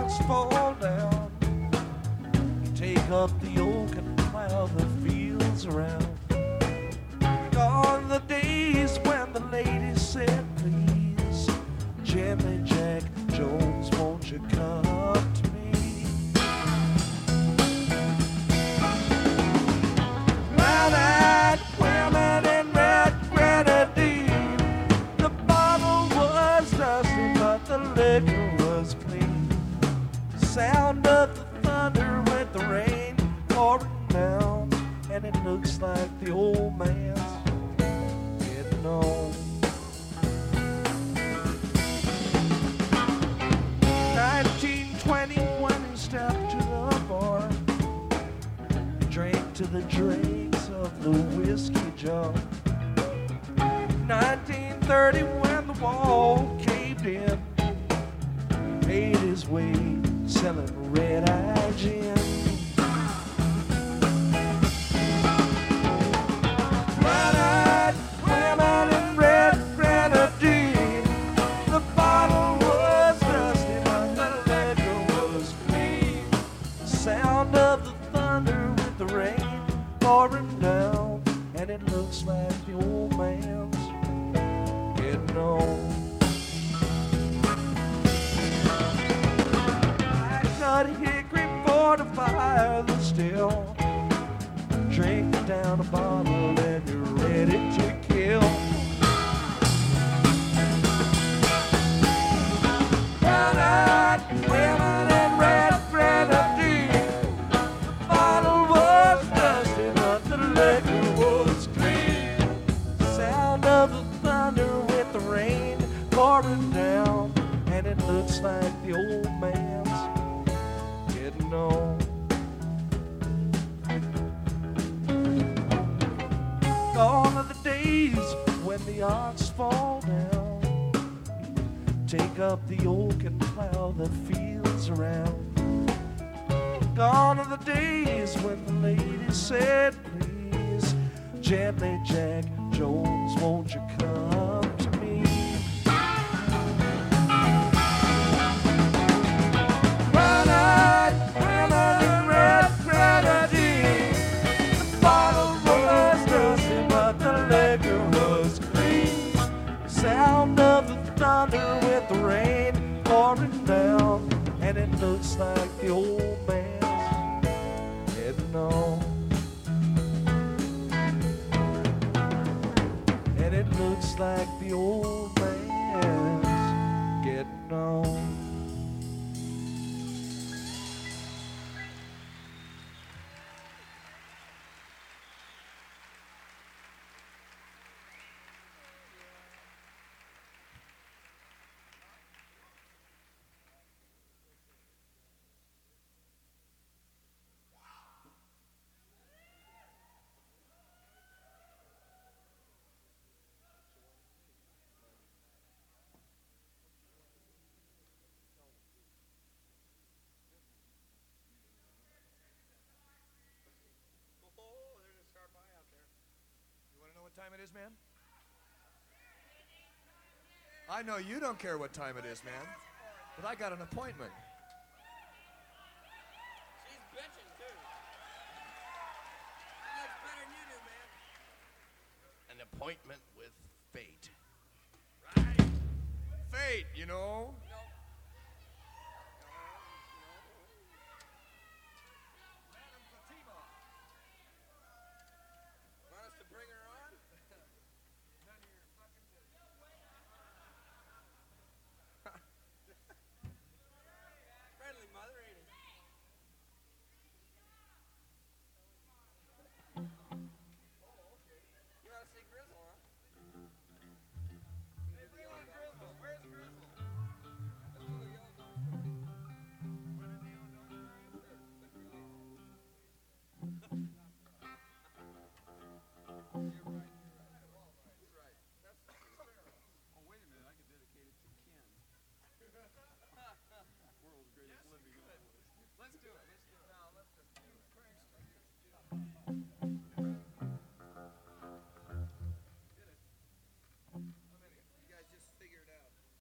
odds fall down, take up the oak and plow the fields around. Gone the days when the ladies said, please, gently Jack Jones, won't you come to me? Brown-eyed women in red grenadine, the bottle was dusty but the liquor was clean. Sound of the thunder with the rain pouring down, and it looks like the old man's getting on. 1920 when he stepped to the bar, drank to the dregs of the whiskey jar. 1930 when the wall caved in, made his way selling red-eye gin. Brown-eyed women in red grenadine, the bottle was dusty but the liquor was clean. The sound of the thunder with the rain pouring down, and it looks like the old man's getting on. Hickory for to fire the still, drink down a bottle and you're ready to kill. Brown-eyed women in red grenadine, bottle was dusty but the liquor was clean. Sound of the thunder with the rain pouring down, and it looks like the old man's getting on. Gone are the days when the odds fall down, take up the oak and plow the fields around. Gone are the days when the lady said, please, gently Jack Jones, won't you come to me? Brown-eyed women in red grenadine, the bottle was dusty but the liquor was clean. Sound of the thunder with the rain pouring down, and it looks like the old man's getting on. And it looks like the old man's getting on. What time it is, man? I know you don't care what time it is, man, but I got an appointment. She's bitching, too. She looks better than you do, man. An appointment with fate. Right. Fate, you know.